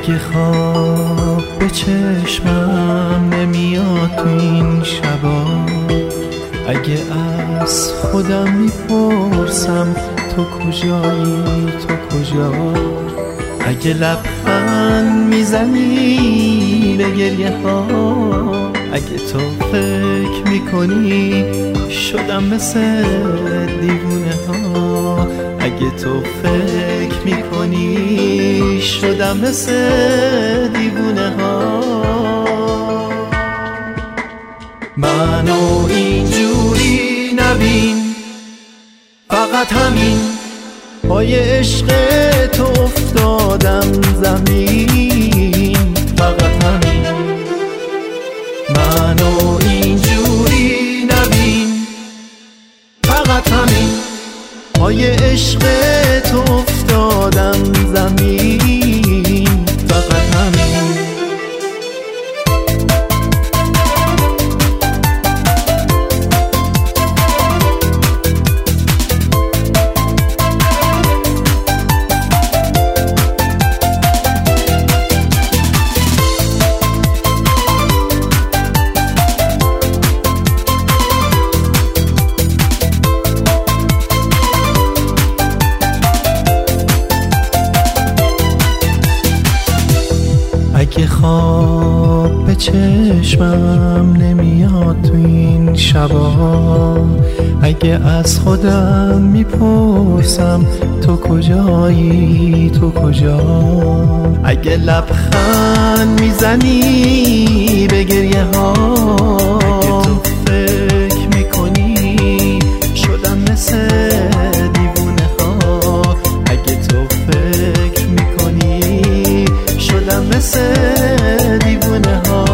اگه خواب به چشمم نمیاد تو این شبا، اگه از خودم میپرسم تو کجایی تو کجا، اگه لبخند میزنی به گریه ها، اگه تو فکر میکنی شدم مثل دیوونه ها، اگه تو فکر میکنی شدم مثل دیوونه ها. منو اینجوری نبین، فقط همین پای عشق تو افتادم زمین، فقط همین. منو اینجوری نبین، فقط همین پای عشق تو افتادم زمین، فقط همین. اگه خواب به چشمم نمیاد تو این شبا، اگه از خودم میپرسم تو کجایی تو کجا، اگه لبخند میزنی به گریه ها، اگه تو فکر میکنی شدم مثل دیوونه ها، اگه تو فکر میکنی شدم مثل دیوونه ها.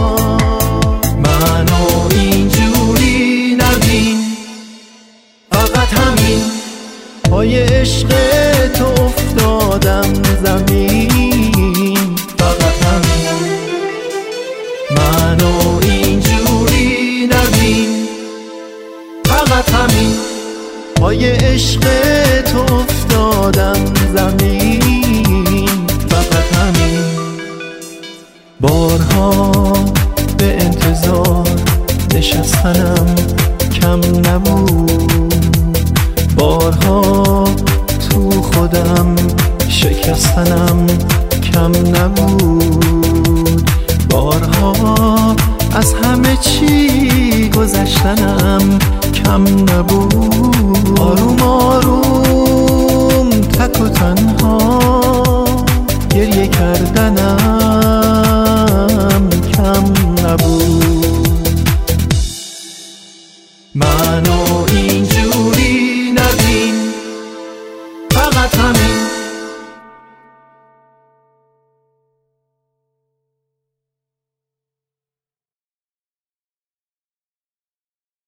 منو اینجوری نبین، فقط همین پای عشق تو افتادم زمین، فقط همین. منو اینجوری نبین، فقط همین پای عشق تو افتادم زمین، فقط همین. بارها به انتظار نشستنم کم نبود، بارها تو خودم شکستنم کم نبود، بارها از همه چی گذشتنم کم نبود. آروم آروم